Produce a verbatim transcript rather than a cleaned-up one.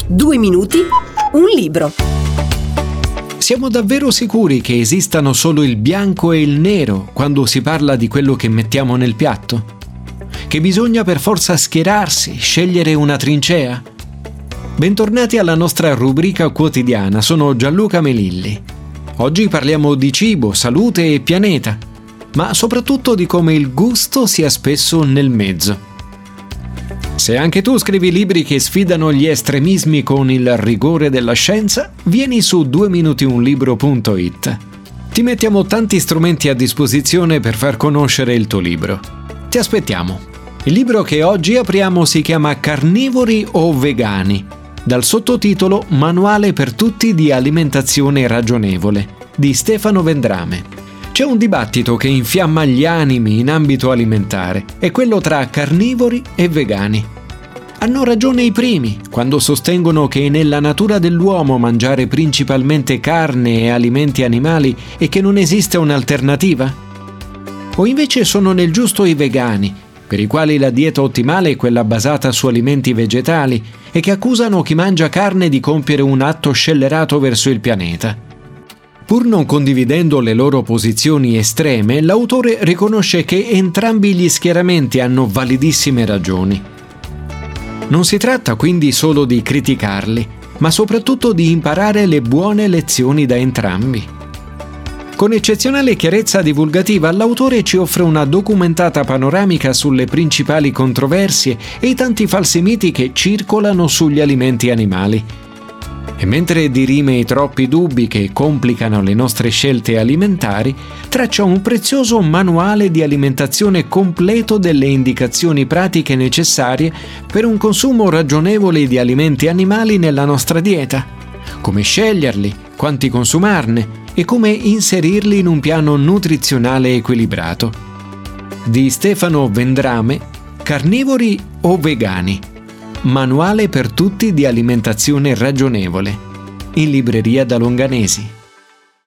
Due minuti, un libro. Siamo davvero sicuri che esistano solo il bianco e il nero quando si parla di quello che mettiamo nel piatto? Che bisogna per forza schierarsi, scegliere una trincea? Bentornati alla nostra rubrica quotidiana, sono Gianluca Melilli. Oggi parliamo di cibo, salute e pianeta, ma soprattutto di come il gusto sia spesso nel mezzo. Se anche tu scrivi libri che sfidano gli estremismi con il rigore della scienza, vieni su due minuti un libro punto it. Ti mettiamo tanti strumenti a disposizione per far conoscere il tuo libro. Ti aspettiamo. Il libro che oggi apriamo si chiama Carnivori o vegani, dal sottotitolo Manuale per tutti di alimentazione ragionevole, di Stefano Vendrame. C'è un dibattito che infiamma gli animi in ambito alimentare, è quello tra carnivori e vegani. Hanno ragione i primi quando sostengono che è nella natura dell'uomo mangiare principalmente carne e alimenti animali e che non esiste un'alternativa? O invece sono nel giusto i vegani, per i quali la dieta ottimale è quella basata su alimenti vegetali e che accusano chi mangia carne di compiere un atto scellerato verso il pianeta. Pur non condividendo le loro posizioni estreme, l'autore riconosce che entrambi gli schieramenti hanno validissime ragioni. Non si tratta quindi solo di criticarli, ma soprattutto di imparare le buone lezioni da entrambi. Con eccezionale chiarezza divulgativa, l'autore ci offre una documentata panoramica sulle principali controversie e i tanti falsi miti che circolano sugli alimenti animali. E mentre dirime i troppi dubbi che complicano le nostre scelte alimentari, traccia un prezioso manuale di alimentazione completo delle indicazioni pratiche necessarie per un consumo ragionevole di alimenti animali nella nostra dieta. Come sceglierli, quanti consumarne e come inserirli in un piano nutrizionale equilibrato. Di Stefano Vendrame, Carnivori o vegani? Manuale per tutti di alimentazione ragionevole. In libreria da Longanesi.